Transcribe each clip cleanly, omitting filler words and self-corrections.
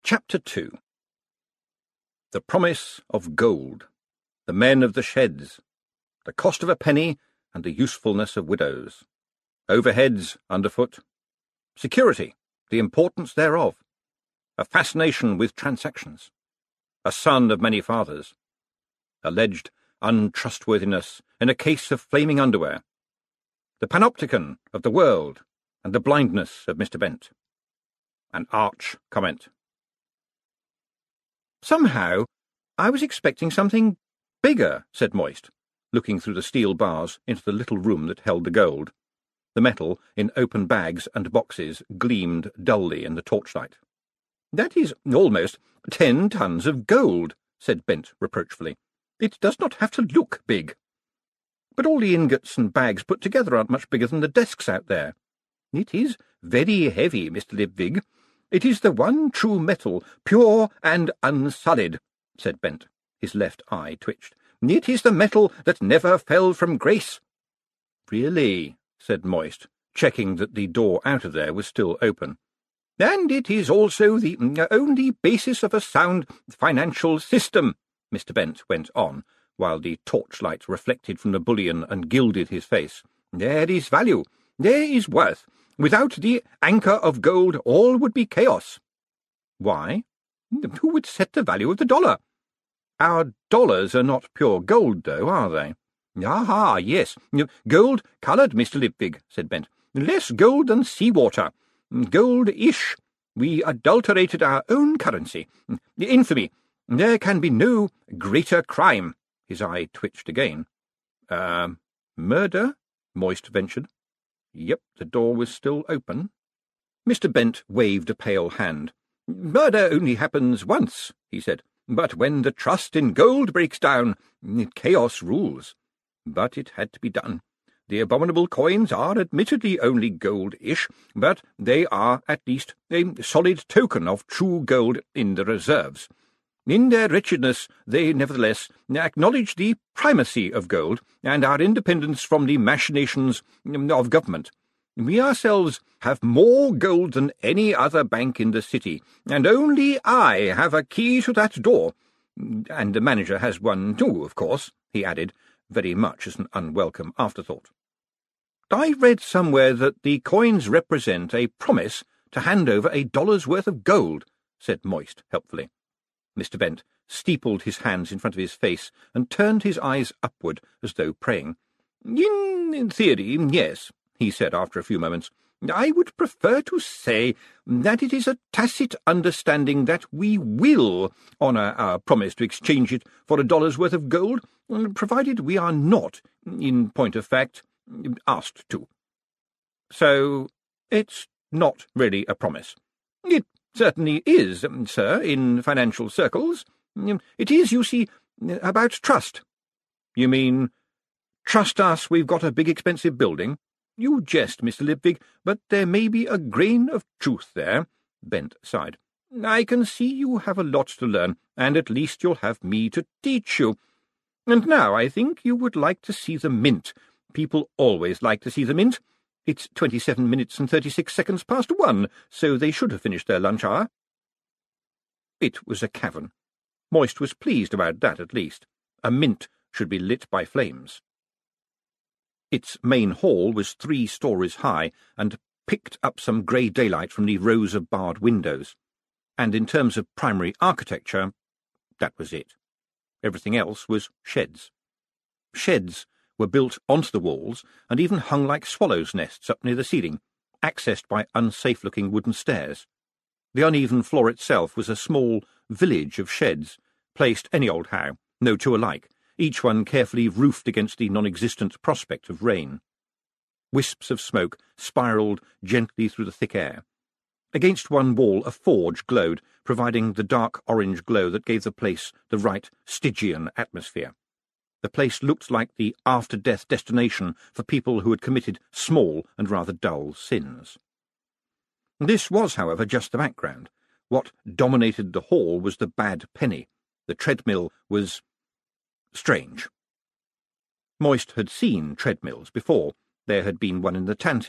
Chapter 2. The Promise of Gold, the Men of the Sheds, the Cost of a Penny and the Usefulness of Widows, Overheads underfoot, Security, the Importance thereof, a Fascination with Transactions, a Son of Many Fathers, Alleged Untrustworthiness in a Case of Flaming Underwear, the Panopticon of the World and the Blindness of Mr. Bent, an Arch Comment. "Somehow I was expecting something bigger," said Moist, looking through the steel bars into the little room that held the gold. The metal, in open bags and boxes, gleamed dully in the torchlight. "That is almost 10 tons of gold," said Bent reproachfully. "It does not have to look big. But all the ingots and bags put together aren't much bigger than the desks out there. It is very heavy, Mr. Lipwig. It is the one true metal, pure and unsullied," said Bent. His left eye twitched. "It is the metal that never fell from grace." "Really?" said Moist, checking that the door out of there was still open. "And it is also the only basis of a sound financial system," Mr. Bent went on, while the torchlight reflected from the bullion and gilded his face. "There is value. There is worth. Without the anchor of gold, all would be chaos." "Why? Who would set the value of the dollar?" "Our dollars are not pure gold, though, are they?" "Ah, yes. Gold coloured, Mr. Lipwig," said Bent. "Less gold than sea-water. Gold-ish. We adulterated our own currency. Infamy. There can be no greater crime." His eye twitched again. Murder?" Moist ventured. Yep, the door was still open. Mr. Bent waved a pale hand. "Murder only happens once," he said. "But when the trust in gold breaks down, chaos rules. But it had to be done. The abominable coins are admittedly only gold-ish, but they are at least a solid token of true gold in the reserves. In their wretchedness, they nevertheless acknowledge the primacy of gold and our independence from the machinations of government. We ourselves have more gold than any other bank in the city, and only I have a key to that door. And the manager has one too, of course," he added, very much as an unwelcome afterthought. "I read somewhere that the coins represent a promise to hand over $1 worth of gold," said Moist helpfully. Mr. Bent steepled his hands in front of his face and turned his eyes upward as though praying. In theory, yes," he said after a few moments. "I would prefer to say that it is a tacit understanding that we will honour our promise to exchange it for $1 worth of gold, provided we are not, in point of fact, asked to. So it's not really a promise. It certainly is, sir, in financial circles. It is, you see, about trust." "You mean, trust us we've got a big expensive building? You jest, Mr. Lipwig, but there may be a grain of truth there." Bent sighed. "I can see you have a lot to learn, and at least you'll have me to teach you. And now I think you would like to see the mint. People always like to see the mint. It's 27 minutes and 36 seconds past 1, so they should have finished their lunch hour." It was a cavern. Moist was pleased about that, at least. A mint should be lit by flames. Its main hall was 3 stories high, and picked up some grey daylight from the rows of barred windows. And in terms of primary architecture, that was it. Everything else was sheds. Sheds were built onto the walls and even hung like swallows' nests up near the ceiling, accessed by unsafe-looking wooden stairs. The uneven floor itself was a small village of sheds, placed any old how, no two alike, each one carefully roofed against the non-existent prospect of rain. Wisps of smoke spiralled gently through the thick air. Against one wall a forge glowed, providing the dark orange glow that gave the place the right Stygian atmosphere. The place looked like the after-death destination for people who had committed small and rather dull sins. This was, however, just the background. What dominated the hall was the bad penny. The treadmill was strange. Moist had seen treadmills before. There had been one in the Tanty,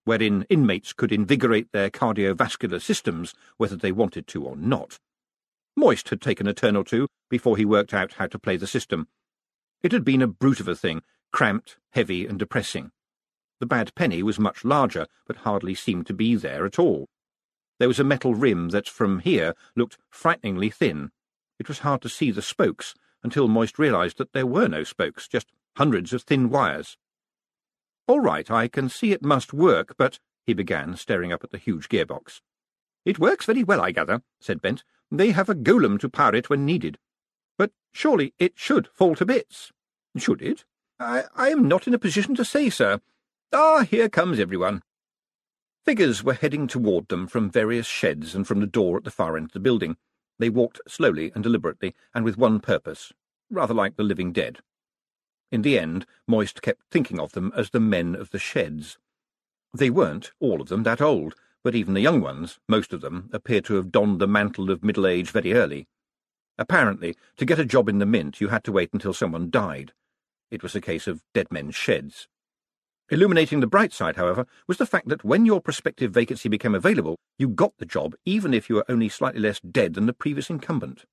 wherein inmates could invigorate their cardiovascular systems whether they wanted to or not. Moist had taken a turn or two before he worked out how to play the system. It had been a brute of a thing, cramped, heavy, and depressing. The bad penny was much larger, but hardly seemed to be there at all. There was a metal rim that, from here, looked frighteningly thin. It was hard to see the spokes, until Moist realised that there were no spokes, just hundreds of thin wires. "All right, I can see it must work, but—" he began, staring up at the huge gearbox. "It works very well, I gather," said Bent. "They have a golem to power it when needed. But surely it should fall to bits." "Should it? I am not in a position to say, sir. Ah, here comes everyone." Figures were heading toward them from various sheds and from the door at the far end of the building. They walked slowly and deliberately, and with one purpose, rather like the living dead. In the end, Moist kept thinking of them as the men of the sheds. They weren't, all of them, that old, but even the young ones, most of them, appeared to have donned the mantle of middle age very early. Apparently, to get a job in the Mint, you had to wait until someone died. It was a case of dead men's sheds. Illuminating the bright side, however, was the fact that when your prospective vacancy became available, you got the job even if you were only slightly less dead than the previous incumbent.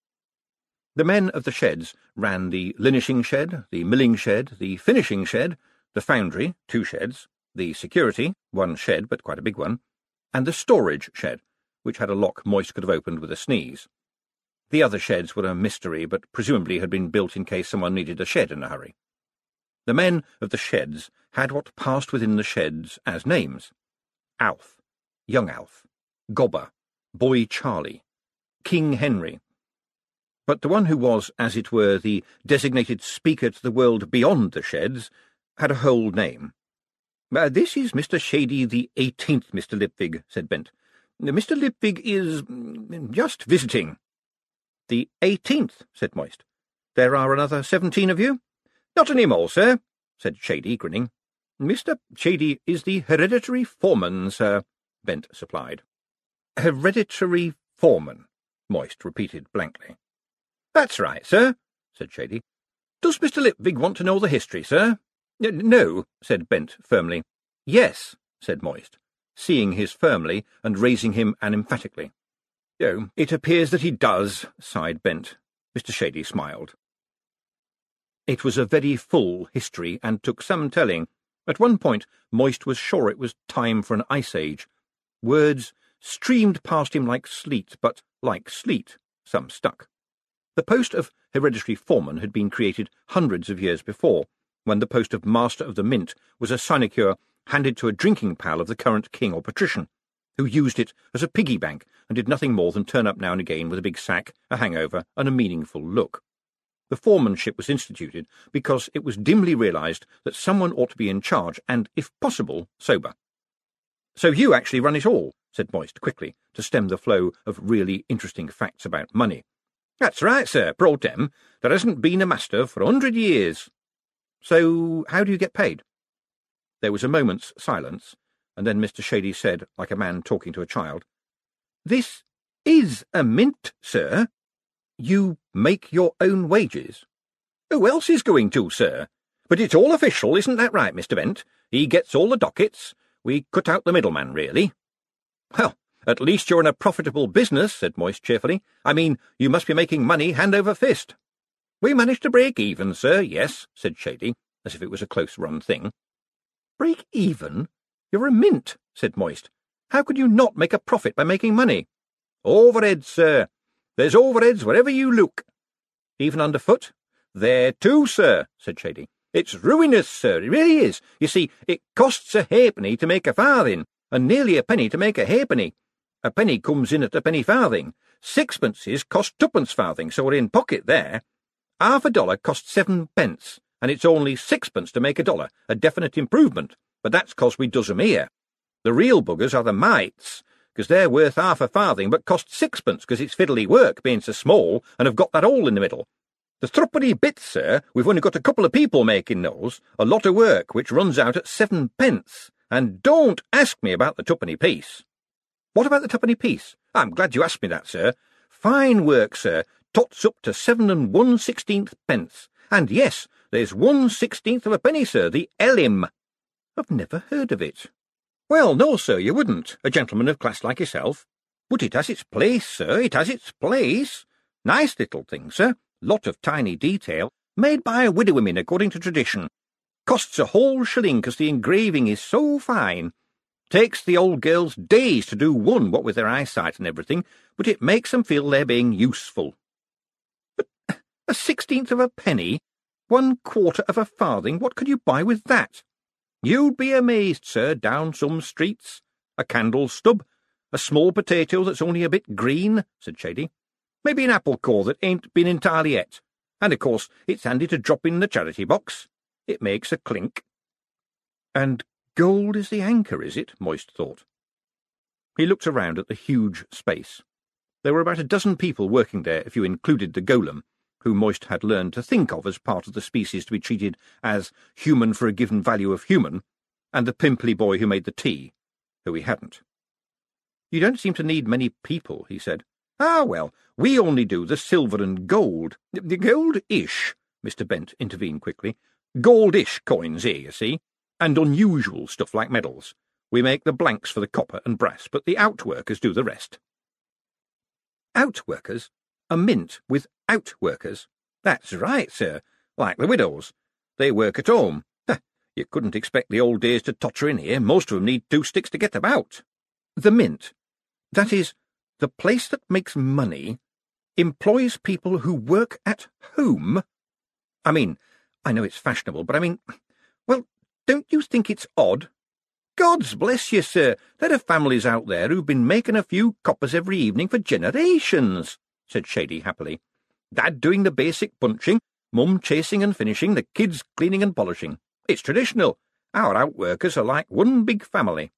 The men of the sheds ran the linishing shed, the milling shed, the finishing shed, the foundry, 2 sheds, the security, 1 shed but quite a big one, and the storage shed, which had a lock Moist could have opened with a sneeze. The other sheds were a mystery, but presumably had been built in case someone needed a shed in a hurry. The men of the sheds had what passed within the sheds as names: Alf, Young Alf, Gobber, Boy Charlie, King Henry. But the one who was, as it were, the designated speaker to the world beyond the sheds had a whole name. "This is Mr. Shady the 18th, Mr. Lipwig," said Bent. "Mr. Lipwig is just visiting." "The 18th," said Moist. "There are another 17 of you?" "Not any more, sir," said Shady, grinning. "Mr. Shady is the hereditary foreman, sir," Bent supplied. "Hereditary foreman," Moist repeated blankly. "That's right, sir," said Shady. "Does Mr. Lipwig want to know the history, sir?" "No," said Bent firmly. "Yes," said Moist, seeing his firmly and raising him emphatically. "Oh, it appears that he does," sighed Bent. Mr. Shady smiled. It was a very full history, and took some telling. At one point, Moist was sure it was time for an ice age. Words streamed past him like sleet, but, like sleet, some stuck. The post of hereditary foreman had been created hundreds of years before, when the post of Master of the Mint was a sinecure handed to a drinking pal of the current king or patrician, who used it as a piggy bank and did nothing more than turn up now and again with a big sack, a hangover, and a meaningful look. The foremanship was instituted because it was dimly realised that someone ought to be in charge and, if possible, sober. "So you actually run it all," said Moist quickly, to stem the flow of really interesting facts about money. "That's right, sir, pro tem. There hasn't been a master for 100 years. "So how do you get paid?" There was a moment's silence, and then Mr. Shady said, like a man talking to a child, "This is a mint, sir." "You make your own wages?" "Who else is going to, sir? But it's all official, isn't that right, Mr. Bent? He gets all the dockets. We cut out the middleman, really." "Well, at least you're in a profitable business," said Moist cheerfully. "I mean, you must be making money hand over fist." "We managed to break even, sir, yes," said Shady, as if it was a close-run thing. "Break even? You're a mint," said Moist. "How could you not make a profit by making money?" "Overheads, sir. There's overheads wherever you look." "Even underfoot?" "There too, sir," said Shady. "It's ruinous, sir, it really is. You see, it costs a halfpenny to make a farthing, and nearly a penny to make a halfpenny. A penny comes in at a penny farthing. Sixpences cost twopence farthing, so we're in pocket there. Half a dollar costs 7 pence, and it's only 6pence to make a dollar, a definite improvement, but that's 'cause we does 'em here. The real buggers are the mites, 'cause they're worth half a farthing but cost 6pence 'cause it's fiddly work, being so small, and have got that hole in the middle. The threepenny bits, sir, we've only got a couple of people making those, a lot of work, which runs out at 7 pence, and don't ask me about the twopenny piece." "What about the twopenny piece?" "I'm glad you asked me that, sir. Fine work, sir, tots up to 7 1/16 pence, and yes, there's 1/16 of a penny, sir, the elim." "I've never heard of it." Well, no, sir, you wouldn't, a gentleman of class like yourself. But it has its place, sir, it has its place. Nice little thing, sir, lot of tiny detail, made by widow-women according to tradition. Costs a whole shilling 'cause the engraving is so fine. Takes the old girls days to do one, what with their eyesight and everything, but it makes 'em feel they're being useful. But a 16th of a penny, 1/4 of a farthing, what could you buy with that? You'd be amazed, sir, down some streets. A candle stub, a small potato that's only a bit green, said Shady. Maybe an apple core that ain't been entirely et. And, of course, it's handy to drop in the charity box. It makes a clink. And gold is the anchor, is it? Moist thought. He looked around at the huge space. There were about a dozen people working there, if you included the golem, who Moist had learned to think of as part of the species to be treated as human for a given value of human, and the pimply boy who made the tea, who he hadn't. You don't seem to need many people, he said. Ah, well, we only do the silver and gold. The gold-ish, Mr. Bent intervened quickly. Gold-ish coins here, you see, and unusual stuff like medals. We make the blanks for the copper and brass, but the outworkers do the rest. Outworkers? A mint with outworkers? That's right, sir, like the widows. They work at home. You couldn't expect the old days to totter in here. Most of them need 2 sticks to get about. The mint, that is, the place that makes money, employs people who work at home? I mean, I know it's fashionable, but I mean, well, don't you think it's odd? Gods bless you, sir, there are families out there who've been making a few coppers every evening for generations, said Shady happily. Dad doing the basic punching, Mum chasing and finishing, the kids cleaning and polishing. It's traditional. Our outworkers are like one big family.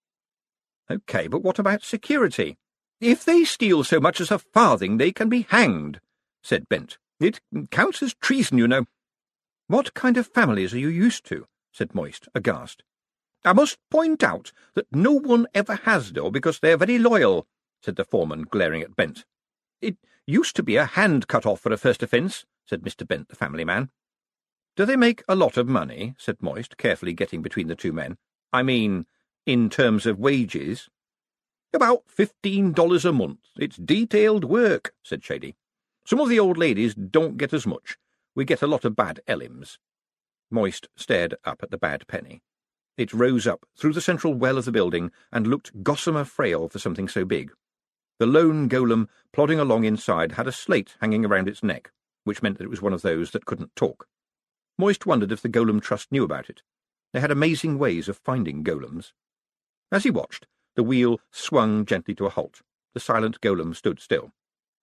OK, but what about security? If they steal so much as a farthing, they can be hanged, said Bent. It counts as treason, you know. What kind of families are you used to? Said Moist, aghast. I must point out that no one ever has, though, because they're very loyal, said the foreman, glaring at Bent. It used to be a hand cut off for a first offence, said Mr. Bent, the family man. Do they make a lot of money? Said Moist, carefully getting between the two men. I mean, in terms of wages. About $15 a month. It's detailed work, said Shady. Some of the old ladies don't get as much. We get a lot of bad elims. Moist stared up at the bad penny. It rose up through the central well of the building and looked gossamer frail for something so big. The lone golem plodding along inside had a slate hanging around its neck, which meant that it was one of those that couldn't talk. Moist wondered if the Golem Trust knew about it. They had amazing ways of finding golems. As he watched, the wheel swung gently to a halt. The silent golem stood still.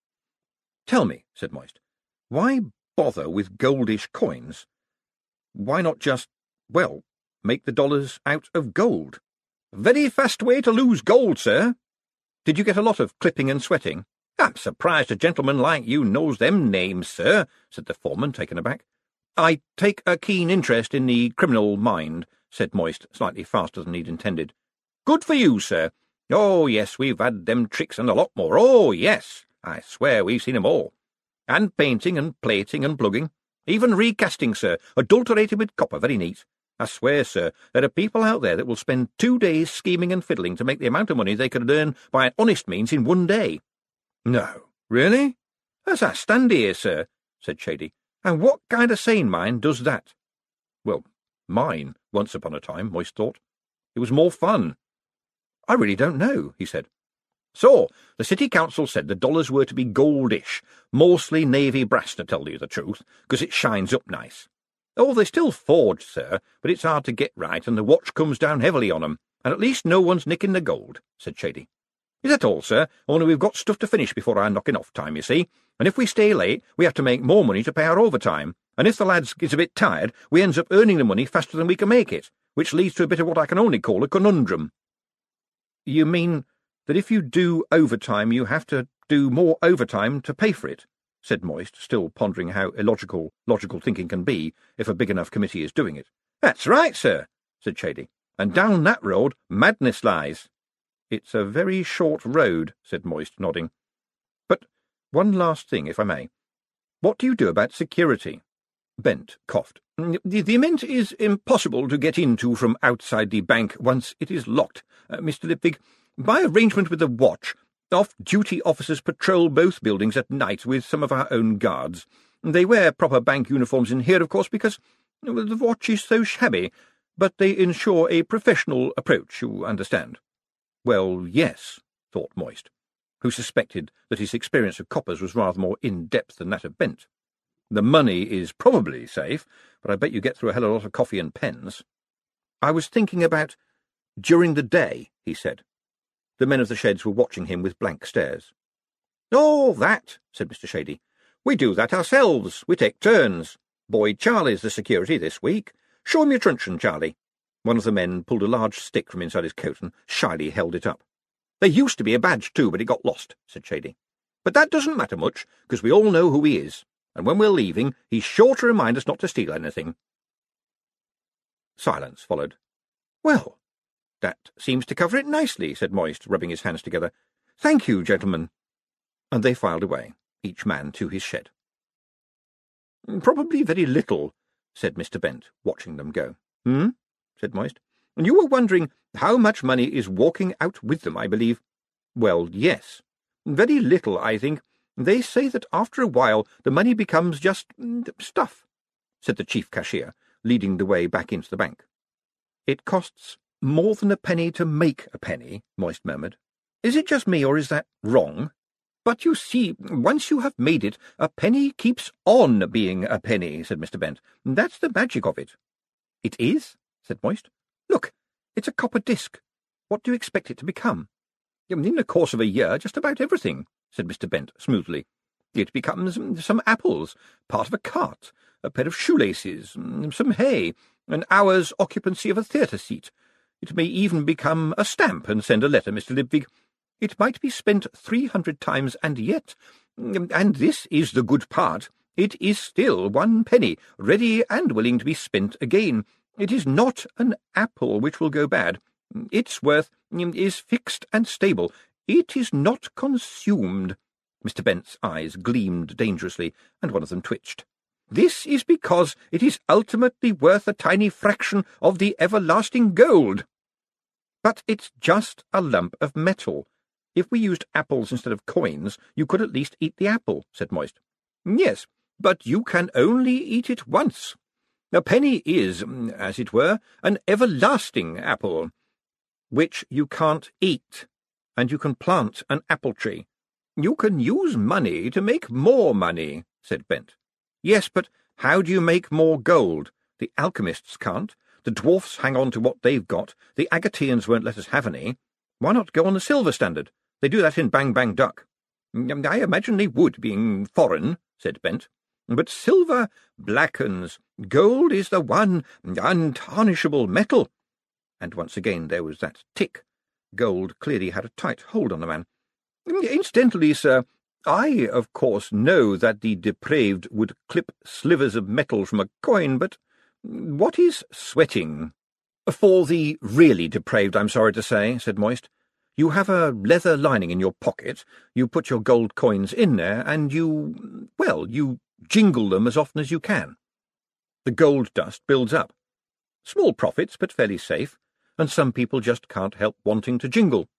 Tell me, said Moist, why bother with goldish coins? Why not just, well, make the dollars out of gold? Very fast way to lose gold, sir. Did you get a lot of clipping and sweating? I'm surprised a gentleman like you knows them names, sir, said the foreman, taken aback. I take a keen interest in the criminal mind, said Moist, slightly faster than he'd intended. Good for you, sir. Oh, yes, we've had them tricks and a lot more. Oh, yes, I swear we've seen 'em all. And painting and plating and plugging. Even recasting, sir, adulterated with copper, very neat. I swear, sir, there are people out there that will spend 2 days scheming and fiddling to make the amount of money they could earn by an honest means in 1 day. No, really? As I stand here, sir, said Shady. And what kind of sane mind does that? Well, mine, once upon a time, Moist thought. It was more fun. I really don't know, he said. So, the City Council said the dollars were to be goldish, mostly navy brass, to tell you the truth, because it shines up nice. Oh, they're still forged, sir, but it's hard to get right, and the watch comes down heavily on 'em, and at least no one's nicking the gold, said Shady. Is that all, sir? Only we've got stuff to finish before our knocking off time, you see, and if we stay late, we have to make more money to pay our overtime, and if the lads gets a bit tired, we ends up earning the money faster than we can make it, which leads to a bit of what I can only call a conundrum. You mean that if you do overtime, you have to do more overtime to pay for it, said Moist, still pondering how illogical logical thinking can be if a big enough committee is doing it. That's right, sir, said Shady, and down that road madness lies. It's a very short road, said Moist, nodding. But one last thing, if I may. What do you do about security? Bent coughed. The mint is impossible to get into from outside the bank once it is locked, Mr. Lipwig. By arrangement with the watch, off-duty officers patrol both buildings at night with some of our own guards. They wear proper bank uniforms in here, of course, because the watch is so shabby, but they ensure a professional approach, you understand. Well, yes, thought Moist, who suspected that his experience of coppers was rather more in-depth than that of Bent. The money is probably safe, but I bet you get through a hell of a lot of coffee and pens. I was thinking about during the day, he said. The men of the sheds were watching him with blank stares. Oh, that, said Mr. Shady. We do that ourselves. We take turns. Boy Charlie's the security this week. Show him your truncheon, Charlie. One of the men pulled a large stick from inside his coat and shyly held it up. There used to be a badge too, but it got lost, said Shady. But that doesn't matter much, because we all know who he is. And when we're leaving, he's sure to remind us not to steal anything. Silence followed. Well, that seems to cover it nicely, said Moist, rubbing his hands together. Thank you, gentlemen. And they filed away, each man to his shed. Probably very little, said Mr. Bent, watching them go. Said Moist. And you were wondering how much money is walking out with them, I believe. Well, yes. Very little, I think. They say that after a while the money becomes just stuff, said the chief cashier, leading the way back into the bank. It costs more than a penny to make a penny, Moist murmured. Is it just me, or is that wrong? But you see, once you have made it, a penny keeps on being a penny, said Mr. Bent. That's the magic of it. It is, said Moist. Look, it's a copper disc. What do you expect it to become? In the course of a year, just about everything, said Mr. Bent smoothly. It becomes some apples, part of a cart, a pair of shoelaces, some hay, an hour's occupancy of a theatre seat. It may even become a stamp and send a letter, Mr. Lipwig. It might be spent 300 times, and yet, and this is the good part, it is still 1 penny, ready and willing to be spent again. It is not an apple which will go bad. Its worth is fixed and stable. It is not consumed. Mr. Bent's eyes gleamed dangerously, and one of them twitched. This is because it is ultimately worth a tiny fraction of the everlasting gold. But it's just a lump of metal. If we used apples instead of coins, you could at least eat the apple, said Moist. Yes, but you can only eat it once. A penny is, as it were, an everlasting apple, which you can't eat, and you can plant an apple tree. You can use money to make more money, said Bent. Yes, but how do you make more gold? The alchemists can't. The dwarfs hang on to what they've got. The Agateans won't let us have any. Why not go on the silver standard? They do that in Bang Bang Duck. I imagine they would, being foreign, said Bent. But silver blackens. Gold is the one untarnishable metal. And once again there was that tick. Gold clearly had a tight hold on the man. Incidentally, sir, I, of course, know that the depraved would clip slivers of metal from a coin, but what is sweating? For the really depraved, I'm sorry to say, said Moist. You have a leather lining in your pocket, you put your gold coins in there, and you jingle them as often as you can. The gold dust builds up. Small profits, but fairly safe, and some people just can't help wanting to jingle.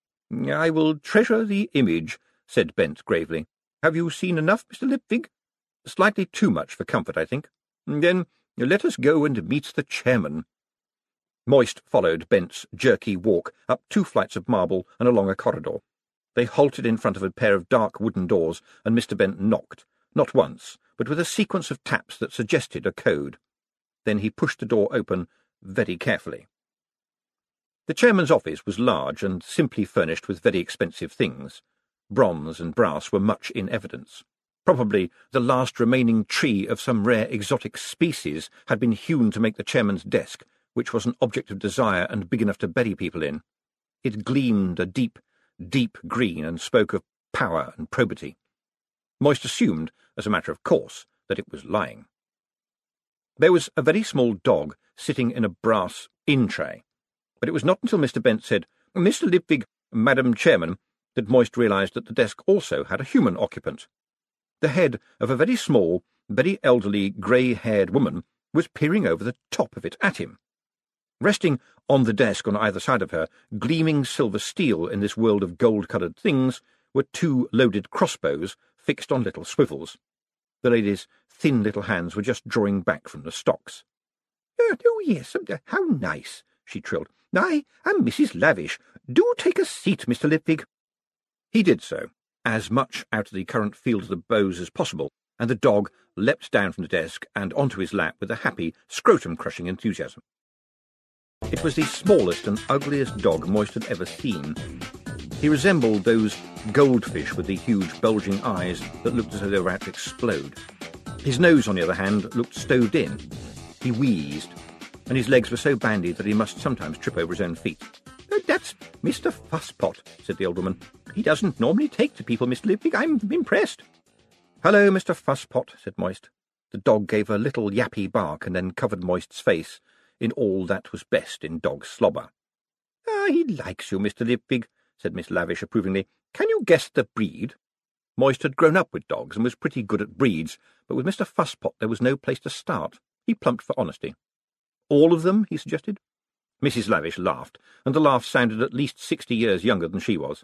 I will treasure the image, said Bent gravely. Have you seen enough, Mr. Lipwig? Slightly too much for comfort, I think. Then let us go and meet the chairman. Moist followed Bent's jerky walk up 2 flights of marble and along a corridor. They halted in front of a pair of dark wooden doors, and Mr. Bent knocked, not once, but with a sequence of taps that suggested a code. Then he pushed the door open very carefully. The chairman's office was large and simply furnished with very expensive things. Bronze and brass were much in evidence. Probably the last remaining tree of some rare exotic species had been hewn to make the chairman's desk, which was an object of desire and big enough to bury people in. It gleamed a deep, deep green and spoke of power and probity. Moist assumed, as a matter of course, that it was lying. There was a very small dog sitting in a brass in-tray, but it was not until Mr. Bent said, "Mr. Lipwig, Madam Chairman," that Moist realised that the desk also had a human occupant. The head of a very small, very elderly, grey-haired woman was peering over the top of it at him. Resting on the desk on either side of her, gleaming silver steel in this world of gold-coloured things, were 2 loaded crossbows fixed on little swivels. The lady's thin little hands were just drawing back from the stocks. "Oh, yes, how nice," she trilled. "I am Mrs. Lavish. Do take a seat, Mr. Lipwig." He did so, as much out of the current field of the bows as possible, and the dog leapt down from the desk and onto his lap with a happy, scrotum-crushing enthusiasm. It was the smallest and ugliest dog Moist had ever seen. He resembled those goldfish with the huge bulging eyes that looked as though they were about to explode. His nose, on the other hand, looked stowed in. He wheezed, and his legs were so bandy that he must sometimes trip over his own feet. "That's Mr. Fusspot," said the old woman. "He doesn't normally take to people, Mr. Lipwig. I'm impressed." "Hello, Mr. Fusspot," said Moist. The dog gave a little yappy bark and then covered Moist's face in all that was best in dog slobber. "He likes you, Mr. Lipwig," said Miss Lavish approvingly. "Can you guess the breed?" Moist had grown up with dogs and was pretty good at breeds, but with Mr. Fusspot there was no place to start. He plumped for honesty. "All of them?" he suggested. Mrs. Lavish laughed, and the laugh sounded at least 60 years younger than she was.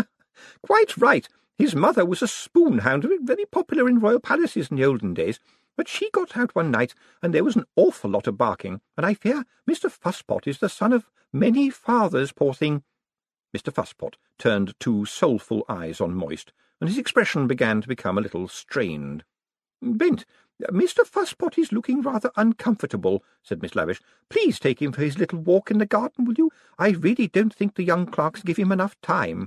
"Quite right. His mother was a spoon-hound, very popular in royal palaces in the olden days, but she got out one night, and there was an awful lot of barking, and I fear Mr. Fusspot is the son of many fathers, poor thing." Mr. Fusspot turned 2 soulful eyes on Moist, and his expression began to become a little strained. "Bent, Mr. Fusspot is looking rather uncomfortable," said Miss Lavish. "Please take him for his little walk in the garden, will you? I really don't think the young clerks give him enough time."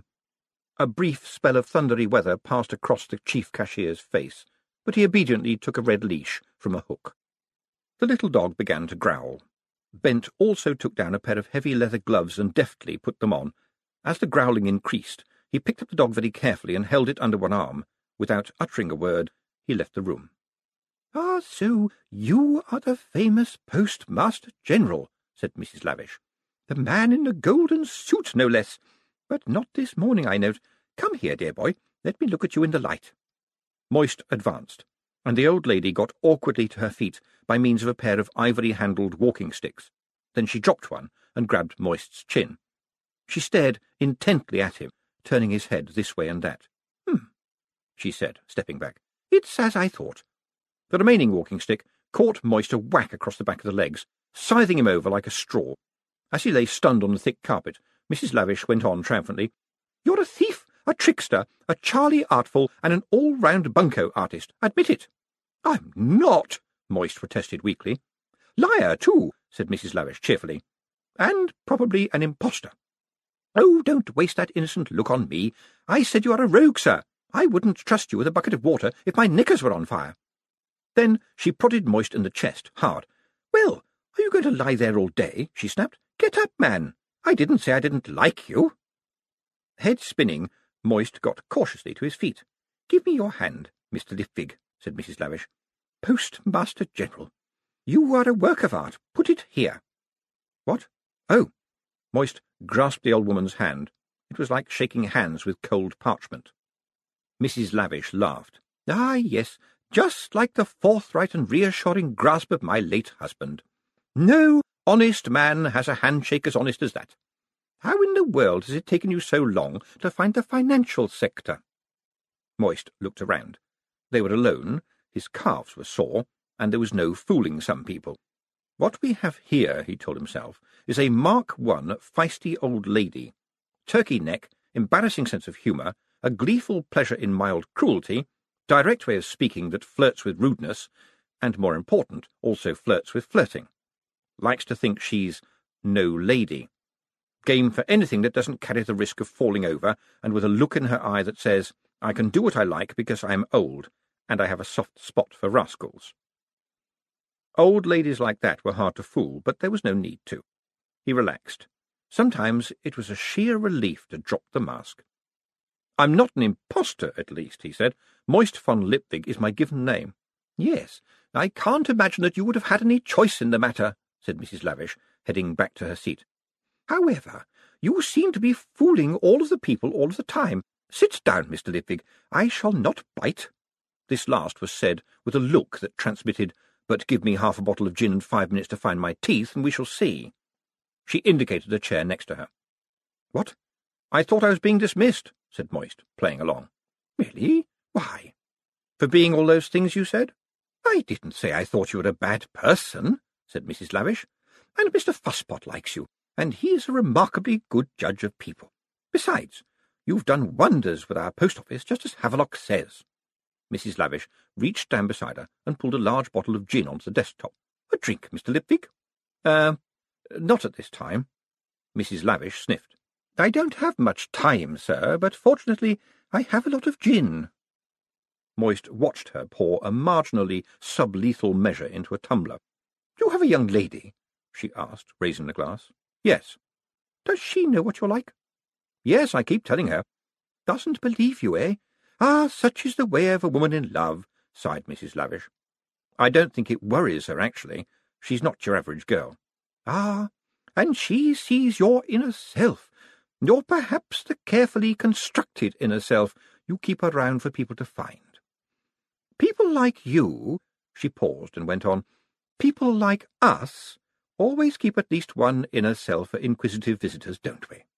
A brief spell of thundery weather passed across the chief cashier's face, but he obediently took a red leash from a hook. The little dog began to growl. Bent also took down a pair of heavy leather gloves and deftly put them on. As the growling increased, he picked up the dog very carefully and held it under one arm. Without uttering a word, he left the room. "Ah, so you are the famous Postmaster General," said Mrs. Lavish. "The man in the golden suit, no less. But not this morning, I note. Come here, dear boy. Let me look at you in the light." Moist advanced, and the old lady got awkwardly to her feet by means of a pair of ivory-handled walking sticks. Then she dropped one and grabbed Moist's chin. She stared intently at him, turning his head this way and that. She said, stepping back. "It's as I thought." The remaining walking stick caught Moist a whack across the back of the legs, scything him over like a straw. As he lay stunned on the thick carpet, Mrs. Lavish went on triumphantly. "You're a thief, a trickster, a Charlie Artful, and an all-round bunco artist. Admit it." "I'm not," Moist protested weakly. "Liar, too," said Mrs. Lavish cheerfully. "And probably an impostor." "Oh, don't waste that innocent look on me. I said you are a rogue, sir. I wouldn't trust you with a bucket of water if my knickers were on fire." Then she prodded Moist in the chest, hard. "Well, are you going to lie there all day?" she snapped. "Get up, man. I didn't say I didn't like you." Head spinning, Moist got cautiously to his feet. "Give me your hand, Mr. Lipwig," said Mrs. Lavish. "Postmaster General. You are a work of art. Put it here." "What? Oh." Moist grasped the old woman's hand. It was like shaking hands with cold parchment. Mrs. Lavish laughed. "Ah, yes, just like the forthright and reassuring grasp of my late husband. No honest man has a handshake as honest as that. How in the world has it taken you so long to find the financial sector?" Moist looked around. They were alone, his calves were sore, and there was no fooling some people. "What we have here," he told himself, "is a Mark I feisty old lady. Turkey neck, embarrassing sense of humour, a gleeful pleasure in mild cruelty, direct way of speaking that flirts with rudeness, and, more important, also flirts with flirting. Likes to think she's no lady. Game for anything that doesn't carry the risk of falling over, and with a look in her eye that says, 'I can do what I like because I am old, and I have a soft spot for rascals.' Old ladies like that were hard to fool, but there was no need to. He relaxed. Sometimes it was a sheer relief to drop the mask. "I'm not an impostor, at least," he said. "Moist von Lipwig is my given name." "Yes, I can't imagine that you would have had any choice in the matter," said Mrs. Lavish, heading back to her seat. "However, you seem to be fooling all of the people all of the time. Sit down, Mr. Lipwig. I shall not bite." This last was said with a look that transmitted, "But give me half a bottle of gin and 5 minutes to find my teeth, and we shall see." She indicated a chair next to her. "What? I thought I was being dismissed," said Moist, playing along. "Really? Why? For being all those things you said?" "I didn't say I thought you were a bad person," said Mrs. Lavish. "And Mr. Fusspot likes you, and he's a remarkably good judge of people. Besides, you've done wonders with our post office, just as Havelock says." Mrs. Lavish reached down beside her and pulled a large bottle of gin onto the desktop. "A drink, Mr. Lipwig?" Not at this time." Mrs. Lavish sniffed. "I don't have much time, sir, but fortunately I have a lot of gin." Moist watched her pour a marginally sublethal measure into a tumbler. "You have a young lady?" she asked, raising the glass. "Yes." "Does she know what you're like?" "Yes, I keep telling her." "Doesn't believe you, eh? Ah, such is the way of a woman in love," sighed Mrs. Lavish. "I don't think it worries her, actually. She's not your average girl." "Ah, and she sees your inner self. You're perhaps the carefully constructed inner self you keep around for people to find. People like you," she paused and went on, "people like us always keep at least one inner self for inquisitive visitors, don't we?"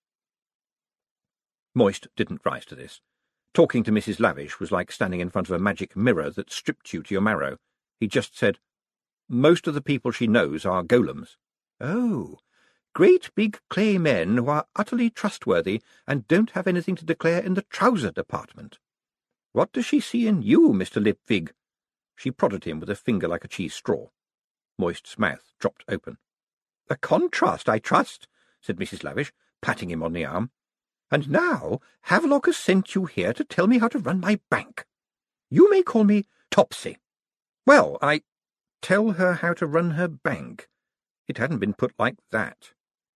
Moist didn't rise to this. Talking to Mrs. Lavish was like standing in front of a magic mirror that stripped you to your marrow. He just said, "Most of the people she knows are golems." "Oh, great big clay men who are utterly trustworthy and don't have anything to declare in the trouser department. What does she see in you, Mr. Lipwig?" She prodded him with a finger like a cheese straw. Moist's mouth dropped open. "A contrast, I trust," said Mrs. Lavish, patting him on the arm. "And now Havelock has sent you here to tell me how to run my bank. You may call me Topsy." "Well, tell her how to run her bank." It hadn't been put like that.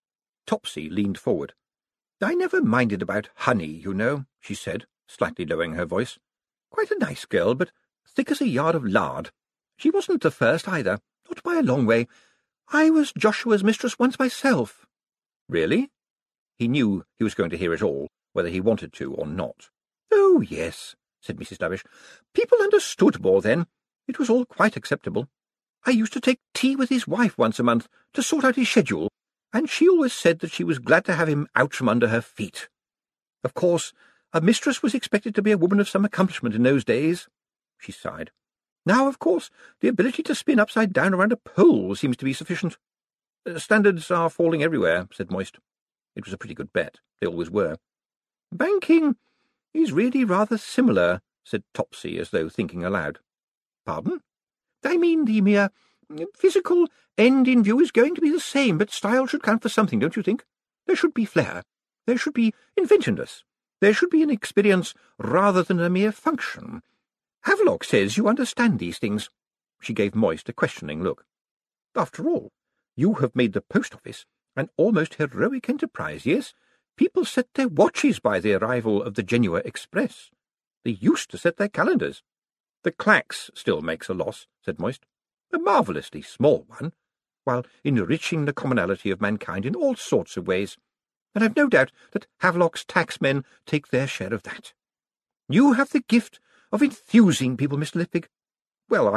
Topsy leaned forward. "I never minded about Honey, you know," she said, slightly lowering her voice. "Quite a nice girl, but thick as a yard of lard. She wasn't the first either, not by a long way. I was Joshua's mistress once myself." "Really?" He knew he was going to hear it all, whether he wanted to or not. "Oh, yes," said Mrs. Lavish. "People understood more then. It was all quite acceptable. I used to take tea with his wife once a month to sort out his schedule, and she always said that she was glad to have him out from under her feet. Of course, a mistress was expected to be a woman of some accomplishment in those days." She sighed. "Now, of course, the ability to spin upside down around a pole seems to be sufficient." "Standards are falling everywhere," said Moist. It was a pretty good bet. They always were. "Banking is really rather similar," said Topsy, as though thinking aloud. "Pardon?" "I mean the mere physical end in view is going to be the same, but style should count for something, don't you think? There should be flair. There should be inventiveness. There should be an experience rather than a mere function. Havelock says you understand these things." She gave Moist a questioning look. "After all, you have made the post office an almost heroic enterprise, yes? People set their watches by the arrival of the Genoa Express. They used to set their calendars." "The Clacks still makes a loss," said Moist. "A marvellously small one, while enriching the commonality of mankind in all sorts of ways. And I've no doubt that Havelock's taxmen take their share of that. You have the gift of enthusing people, Mr. Lipwig." Well,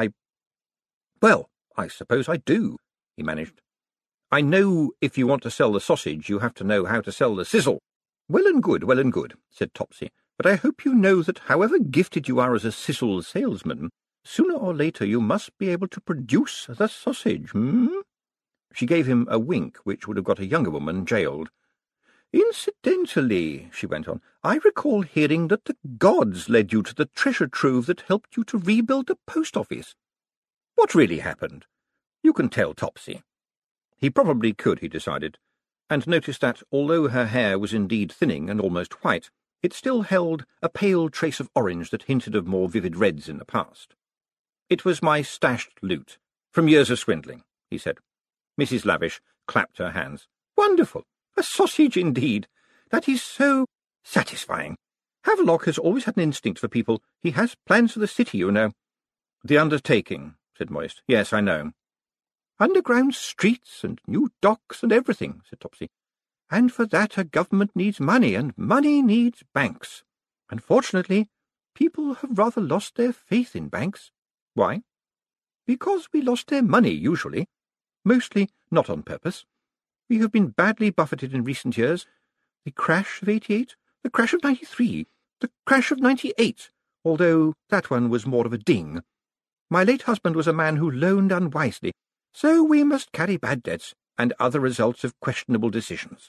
I suppose I do," he managed. "I know if you want to sell the sausage, you have to know how to sell the sizzle." Well and good," said Topsy. "But I hope you know that however gifted you are as a sizzle salesman, sooner or later you must be able to produce the sausage, She gave him a wink which would have got a younger woman jailed. "Incidentally," she went on, "I recall hearing that the gods led you to the treasure trove that helped you to rebuild the post office. What really happened? You can tell Topsy." He probably could, he decided, and noticed that, although her hair was indeed thinning and almost white, it still held a pale trace of orange that hinted of more vivid reds in the past. "It was my stashed loot, from years of swindling," he said. Mrs. Lavish clapped her hands. "Wonderful! A sausage indeed! That is so satisfying. Havelock has always had an instinct for people. He has plans for the city, you know." "The undertaking," said Moist. "Yes, I know." "Underground streets and new docks and everything," said Topsy. "And for that a government needs money, and money needs banks. Unfortunately, People have rather lost their faith in banks. Why? Because we lost their money, usually. Mostly not on purpose. We have been badly buffeted in recent years. The crash of 88, the crash of 93, the crash of 98, although that one was more of a ding. My late husband was a man who loaned unwisely, so we must carry bad debts and other results of questionable decisions.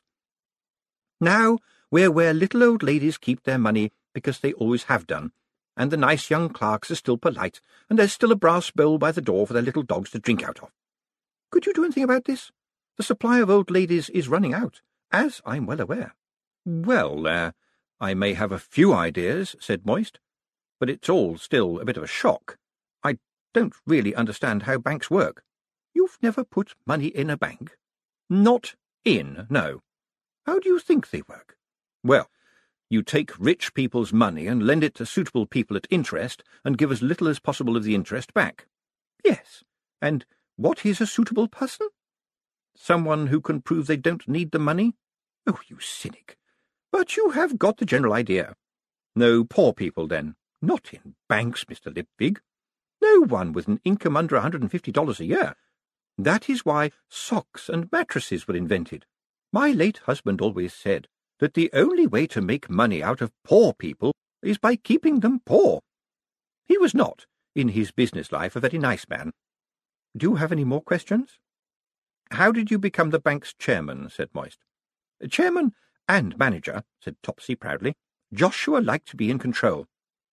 Now we're where little old ladies keep their money because they always have done, and the nice young clerks are still polite, and there's still a brass bowl by the door for their little dogs to drink out of. Could you do anything about this? The supply of old ladies is running out, as I'm well aware. Well, I may have a few ideas, said Moist, but it's all still a bit of a shock. I don't really understand how banks work. You've never put money in a bank? Not in, no. How do you think they work? Well, you take rich people's money and lend it to suitable people at interest and give as little as possible of the interest back. Yes, and what is a suitable person? Someone who can prove they don't need the money? Oh, you cynic. But you have got the general idea. No poor people, then. Not in banks, Mr. Lipwig. No one with an income under $150 a year. That is why socks and mattresses were invented. My late husband always said that the only way to make money out of poor people is by keeping them poor. He was not, in his business life, a very nice man. Do you have any more questions? How did you become the bank's chairman? Said Moist. Chairman and manager, said Topsy proudly. Joshua liked to be in control.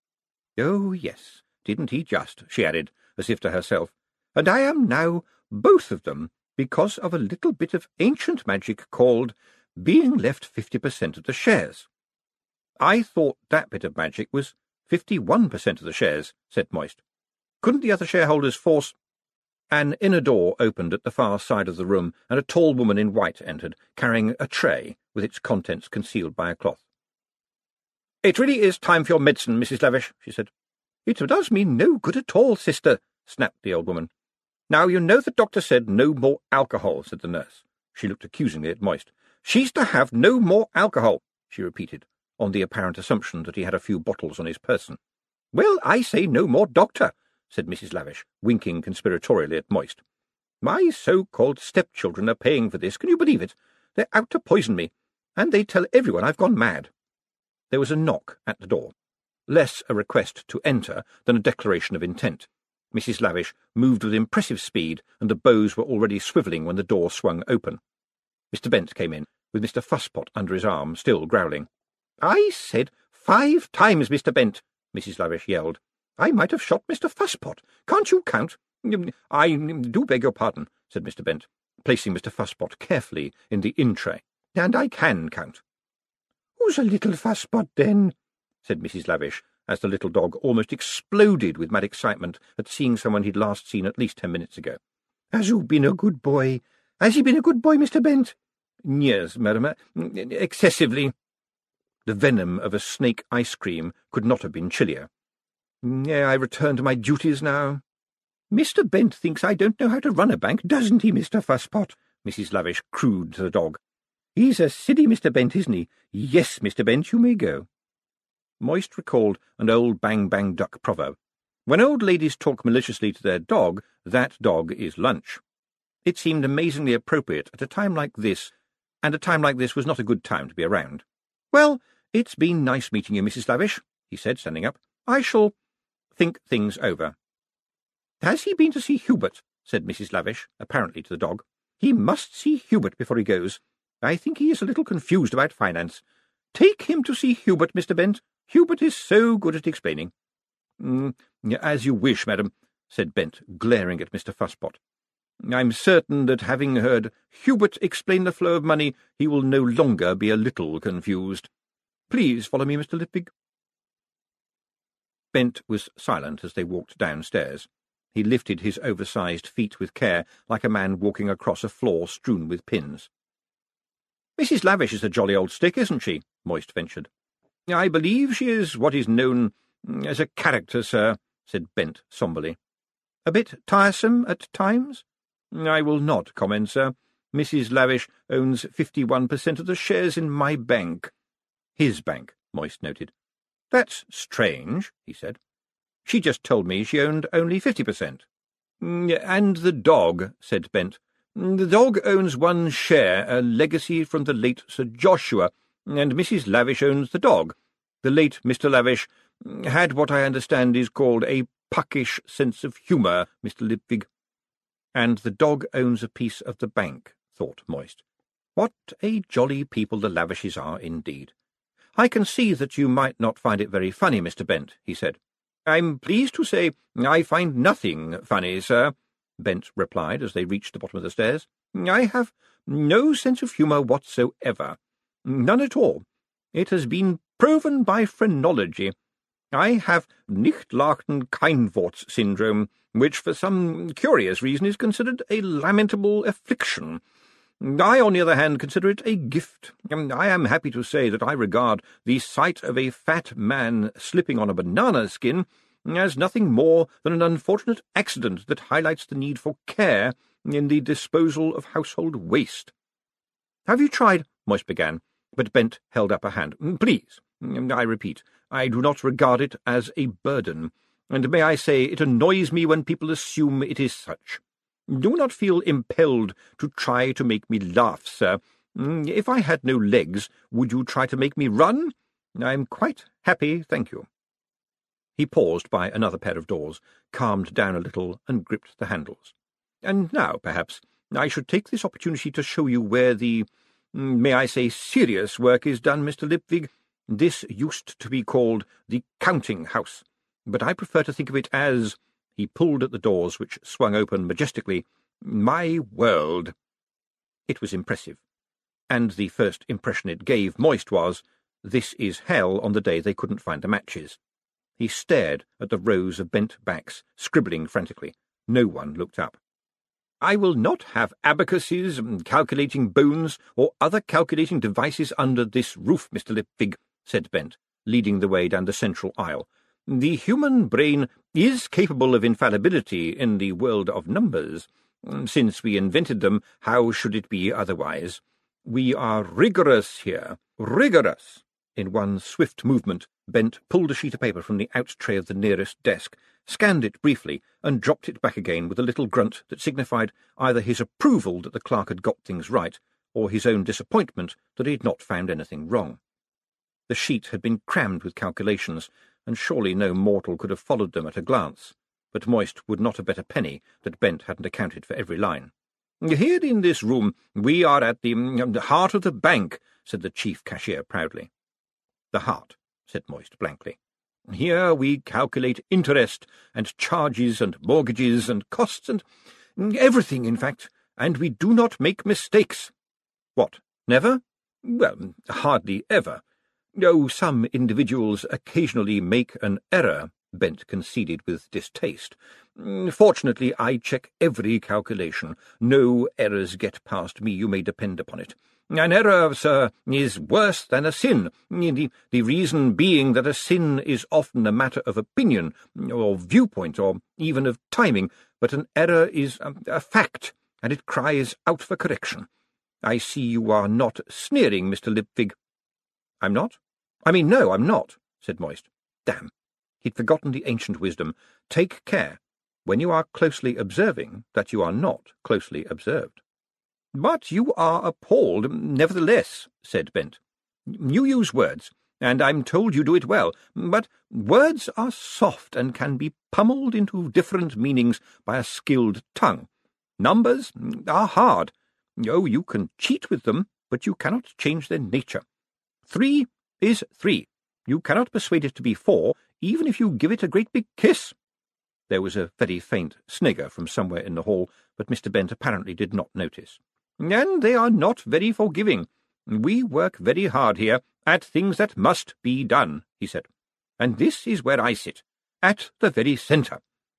Oh, yes, didn't he just, she added, as if to herself. And I am now both of them because of a little bit of ancient magic called being left 50% of the shares. I thought that bit of magic was 51% of the shares, said Moist. Couldn't the other shareholders force— An inner door opened at the far side of the room, and a tall woman in white entered, carrying a tray with its contents concealed by a cloth. "It really is time for your medicine, Mrs. Lavish," she said. "It does me no good at all, sister," snapped the old woman. "Now, you know the doctor said no more alcohol," said the nurse. She looked accusingly at Moist. "She's to have no more alcohol," she repeated, on the apparent assumption that he had a few bottles on his person. "Well, I say no more, doctor," said Mrs. Lavish, winking conspiratorially at Moist. "My so-called stepchildren are paying for this, can you believe it? They're out to poison me, and they tell everyone I've gone mad." There was a knock at the door, less a request to enter than a declaration of intent. Mrs. Lavish moved with impressive speed, and the bows were already swivelling when the door swung open. Mr. Bent came in, with Mr. Fusspot under his arm, still growling. "I said 5 times, Mr. Bent," Mrs. Lavish yelled. "I might have shot Mr. Fusspot. Can't you count?" "I do beg your pardon," said Mr. Bent, placing Mr. Fusspot carefully in the in-tray. "And I can count." "Who's a little Fusspot, then?" said Mrs. Lavish, as the little dog almost exploded with mad excitement at seeing someone he'd last seen at least 10 minutes ago. "Has you been a good boy? Has he been a good boy, Mr. Bent?" "Yes, madam, excessively." The venom of a snake ice cream could not have been chillier. "I return to my duties now." "Mr. Bent thinks I don't know how to run a bank, doesn't he, Mr. Fusspot?" Mrs. Lavish crowed to the dog. "He's a silly Mr. Bent, isn't he? Yes, Mr. Bent, you may go." Moist recalled an old bang-bang-duck proverb. When old ladies talk maliciously to their dog, that dog is lunch. It seemed amazingly appropriate at a time like this, and a time like this was not a good time to be around. "Well, it's been nice meeting you, Mrs. Lavish," he said, standing up. "I shall think things over." "Has he been to see Hubert?" said Mrs. Lavish, apparently to the dog. "He must see Hubert before he goes. I think he is a little confused about finance. Take him to see Hubert, Mr. Bent. Hubert is so good at explaining." "As you wish, madam," said Bent, glaring at Mr. Fusspot. "I'm certain that, having heard Hubert explain the flow of money, he will no longer be a little confused. Please follow me, Mr. Lipwig." Bent was silent as they walked downstairs. He lifted his oversized feet with care, like a man walking across a floor strewn with pins. "Mrs. Lavish is a jolly old stick, isn't she?" Moist ventured. "I believe she is what is known as a character, sir," said Bent sombrely. "A bit tiresome at times?" "I will not comment, sir. Mrs. Lavish owns 51% of the shares in my bank." "His bank," Moist noted. "That's strange," he said. "She just told me she owned only 50%. "And the dog," said Bent. "The dog owns one share, a legacy from the late Sir Joshua, and Mrs. Lavish owns the dog. The late Mr. Lavish had what I understand is called a puckish sense of humour, Mr. Lipwig." "And the dog owns a piece of the bank," thought Moist. "What a jolly people the Lavishes are indeed." "I can see that you might not find it very funny, Mr. Bent," he said. "I'm pleased to say I find nothing funny, sir," Bent replied as they reached the bottom of the stairs. "I have no sense of humour whatsoever. None at all. It has been proven by phrenology. I have Nicht-Lachen-Keinworts syndrome, which for some curious reason is considered a lamentable affliction. I, on the other hand, consider it a gift. I am happy to say that I regard the sight of a fat man slipping on a banana skin as nothing more than an unfortunate accident that highlights the need for care in the disposal of household waste." "Have you tried—" Moist began, but Bent held up a hand. "Please, I repeat, I do not regard it as a burden, and may I say it annoys me when people assume it is such. Do not feel impelled to try to make me laugh, sir. If I had no legs, would you try to make me run? I am quite happy, thank you." He paused by another pair of doors, calmed down a little, and gripped the handles. "And now, perhaps, I should take this opportunity to show you where the, may I say, serious work is done, Mr. Lipwig. This used to be called the counting house, but I prefer to think of it as—" He pulled at the doors, which swung open majestically. "My world." It was impressive, and the first impression it gave Moist was, "This is hell," on the day they couldn't find the matches. He stared at the rows of bent backs, scribbling frantically. No one looked up. "I will not have abacuses, calculating bones, or other calculating devices under this roof, Mr. Lipwig," said Bent, leading the way down the central aisle. "The human brain is capable of infallibility in the world of numbers. Since we invented them, how should it be otherwise? We are rigorous here, rigorous." In one swift movement, Bent pulled a sheet of paper from the out tray of the nearest desk, scanned it briefly, and dropped it back again with a little grunt that signified either his approval that the clerk had got things right, or his own disappointment that he had not found anything wrong. The sheet had been crammed with calculations, and surely no mortal could have followed them at a glance, but Moist would not have bet a penny that Bent hadn't accounted for every line. "Here in this room we are at the heart of the bank," said the chief cashier proudly. "The heart," said Moist blankly. "Here we calculate interest and charges and mortgages and costs and everything, in fact, and we do not make mistakes." "What, never?" "Well, hardly ever. Oh, some individuals occasionally make an error," Bent conceded with distaste. "Fortunately, I check every calculation. No errors get past me, you may depend upon it. An error, sir, is worse than a sin, the reason being that a sin is often a matter of opinion, or viewpoint, or even of timing, but an error is a fact, and it cries out for correction. I see you are not sneering, Mr. Lipwig." "I'm not? No, I'm not," said Moist. Damn! He'd forgotten the ancient wisdom. Take care, when you are closely observing, that you are not closely observed. "But you are appalled, nevertheless," said Bent. "You use words, and I'm told you do it well, but words are soft and can be pummeled into different meanings by a skilled tongue. Numbers are hard. Oh, you can cheat with them, but you cannot change their nature. 3 is 3. You cannot persuade it to be 4, even if you give it a great big kiss." There was a very faint snigger from somewhere in the hall, but Mr. Bent apparently did not notice. "And they are not very forgiving. We work very hard here, at things that must be done," he said. "And this is where I sit, at the very centre."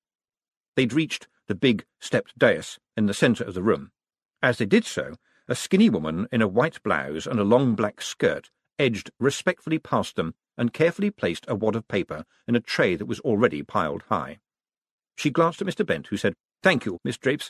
They'd reached the big stepped dais in the centre of the room. As they did so, a skinny woman in a white blouse and a long black skirt edged respectfully past them and carefully placed a wad of paper in a tray that was already piled high. She glanced at Mr. Bent, who said, "Thank you, Miss Drapes."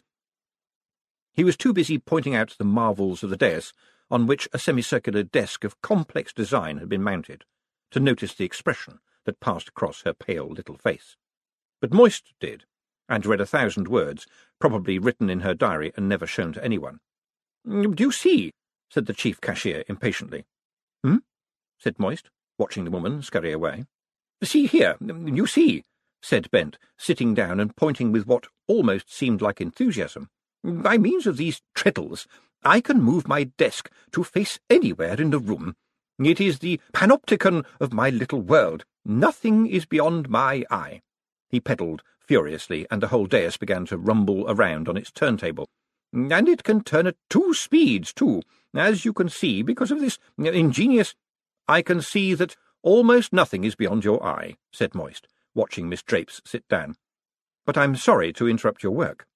He was too busy pointing out the marvels of the dais, on which a semicircular desk of complex design had been mounted, to notice the expression that passed across her pale little face. But Moist did, and read 1,000 words, probably written in her diary and never shown to anyone. "Do you see?" said the chief cashier impatiently. "Hmm?" said Moist, watching the woman scurry away. "See here, you see," said Bent, sitting down and pointing with what almost seemed like enthusiasm. "By means of these treadles, I can move my desk to face anywhere in the room. It is the panopticon of my little world. Nothing is beyond my eye." He pedalled furiously, and the whole dais began to rumble around on its turntable. "And it can turn at 2 speeds, too, as you can see, because of this ingenious—" "I can see that almost nothing is beyond your eye," said Moist, watching Miss Drapes sit down. "But I'm sorry to interrupt your work."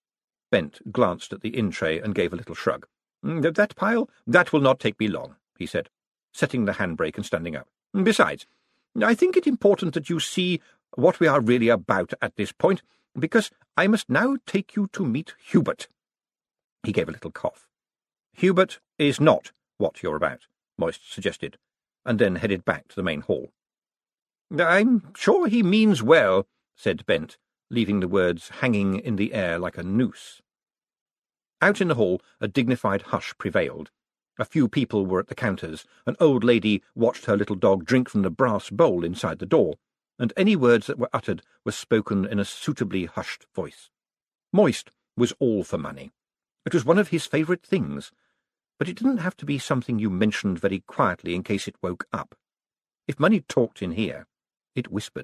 Bent glanced at the in-tray and gave a little shrug. "That pile? That will not take me long," he said, setting the handbrake and standing up. "Besides, I think it important that you see what we are really about at this point, because I must now take you to meet Hubert." He gave a little cough. "Hubert is not what you're about," Moist suggested, and then headed back to the main hall. "I'm sure he means well," said Bent, leaving the words hanging in the air like a noose. Out in the hall a dignified hush prevailed. A few people were at the counters. An old lady watched her little dog drink from the brass bowl inside the door, and any words that were uttered were spoken in a suitably hushed voice. Moist was all for money. It was one of his favourite things, but it didn't have to be something you mentioned very quietly in case it woke up. If money talked in here, it whispered.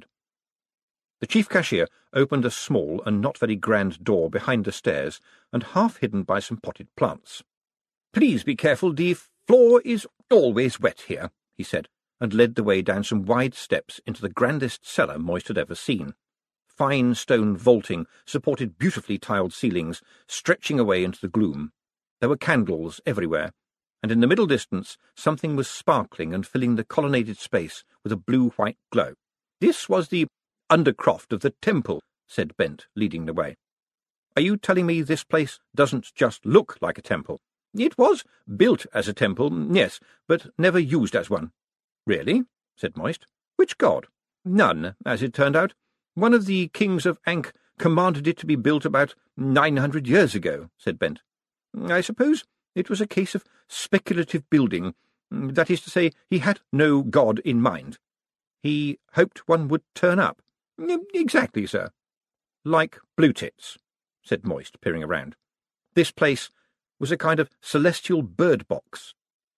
The chief cashier opened a small and not very grand door behind the stairs and half hidden by some potted plants. "Please be careful, the floor is always wet here," he said, and led the way down some wide steps into the grandest cellar Moist had ever seen. Fine stone vaulting supported beautifully tiled ceilings, stretching away into the gloom. There were candles everywhere, and in the middle distance something was sparkling and filling the colonnaded space with a blue-white glow. "This was the undercroft of the temple," said Bent, leading the way. "Are you telling me this place doesn't just look like a temple?" "It was built as a temple, yes, but never used as one." "Really?" said Moist. "Which god?" "None, as it turned out. One of the kings of Ankh commanded it to be built about 900 years ago," said Bent. "I suppose it was a case of speculative building. That is to say, he had no god in mind. He hoped one would turn up." "Exactly, sir." "Like Blue Tits," said Moist, peering around. "This place was a kind of celestial bird box."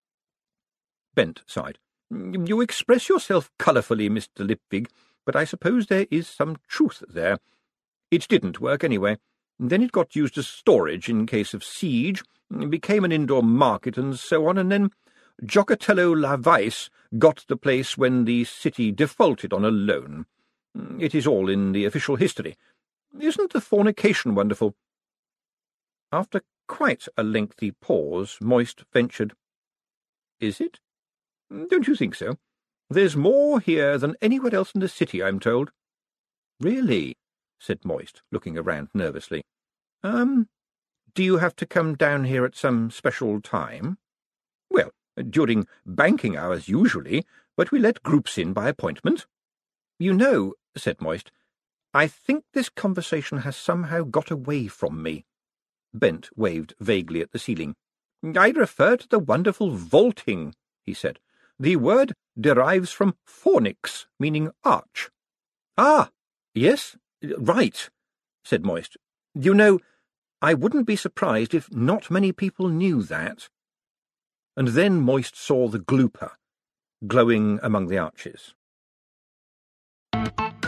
Bent sighed. "You express yourself colourfully, Mr. Lipwig, but I suppose there is some truth there. It didn't work anyway. Then it got used as storage in case of siege, became an indoor market and so on, and then Giocotello La Weiss got the place when the city defaulted on a loan. It is all in the official history. Isn't the fornication wonderful?" After quite a lengthy pause, Moist ventured, "Is it? Don't you think so? There's more here than anywhere else in the city, I'm told." "Really?" said Moist, looking around nervously. Do you have to come down here at some special time?" "Well, during banking hours usually, but we let groups in by appointment." "You know," said Moist, "I think this conversation has somehow got away from me." Bent waved vaguely at the ceiling. "I refer to the wonderful vaulting," he said. "The word derives from fornix, meaning arch." "Ah, yes, right," said Moist. "You know, I wouldn't be surprised if not many people knew that." And then Moist saw the glooper glowing among the arches.